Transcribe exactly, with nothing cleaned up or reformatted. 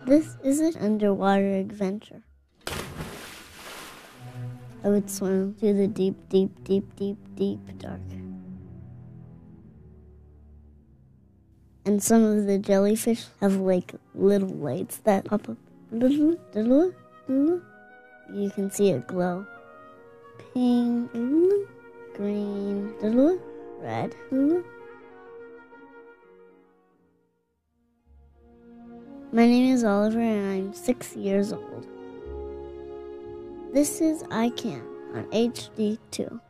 This is an underwater adventure. I would swim to the deep, deep, deep, deep, deep dark. And some of the jellyfish have like little lights that pop up. You can see it glow. Pink, green, red. My name is Oliver and I'm six years old. This is I Can on H D two.